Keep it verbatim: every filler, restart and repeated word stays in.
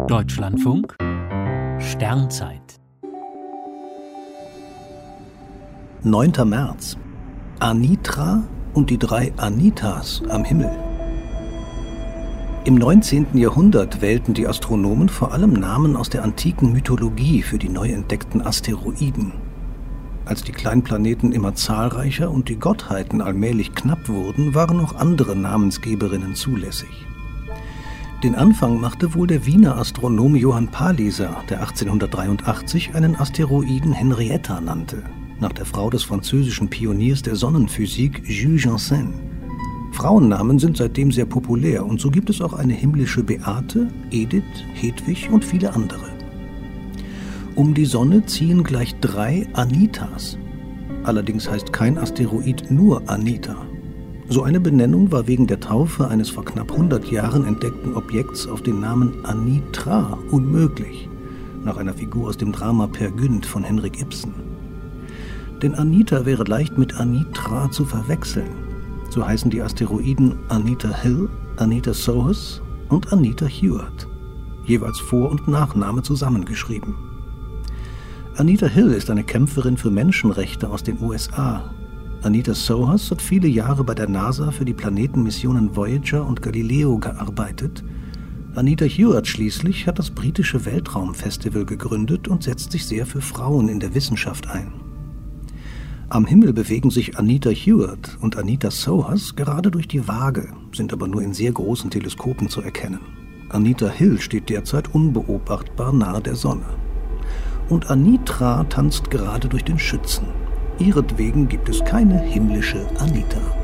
Deutschlandfunk Sternzeit neunter März. Anitra und die drei Anitas am Himmel. Im neunzehnten Jahrhundert wählten die Astronomen vor allem Namen aus der antiken Mythologie für die neu entdeckten Asteroiden. Als die Kleinplaneten immer zahlreicher und die Gottheiten allmählich knapp wurden, waren auch andere Namensgeberinnen zulässig. Den Anfang machte wohl der Wiener Astronom Johann Palliser, der achtzehnhundertdreiundachtzig einen Asteroiden Henrietta nannte, nach der Frau des französischen Pioniers der Sonnenphysik Jules Janssen. Frauennamen sind seitdem sehr populär und so gibt es auch eine himmlische Beate, Edith, Hedwig und viele andere. Um die Sonne ziehen gleich drei Anitas. Allerdings heißt kein Asteroid nur Anita. So eine Benennung war wegen der Taufe eines vor knapp hundert Jahren entdeckten Objekts auf den Namen Anitra unmöglich, nach einer Figur aus dem Drama Peer Gynt von Henrik Ibsen. Denn Anita wäre leicht mit Anitra zu verwechseln. So heißen die Asteroiden Anita Hill, Anita Sohus und Anita Hewitt, jeweils Vor- und Nachname zusammengeschrieben. Anita Hill ist eine Kämpferin für Menschenrechte aus den U S A. Anita Sohus hat viele Jahre bei der NASA für die Planetenmissionen Voyager und Galileo gearbeitet. Anita Hewitt schließlich hat das britische Weltraumfestival gegründet und setzt sich sehr für Frauen in der Wissenschaft ein. Am Himmel bewegen sich Anita Hewitt und Anita Sohus gerade durch die Waage, sind aber nur in sehr großen Teleskopen zu erkennen. Anita Hill steht derzeit unbeobachtbar nahe der Sonne. Und Anitra tanzt gerade durch den Schützen. Ihretwegen gibt es keine himmlische Anita.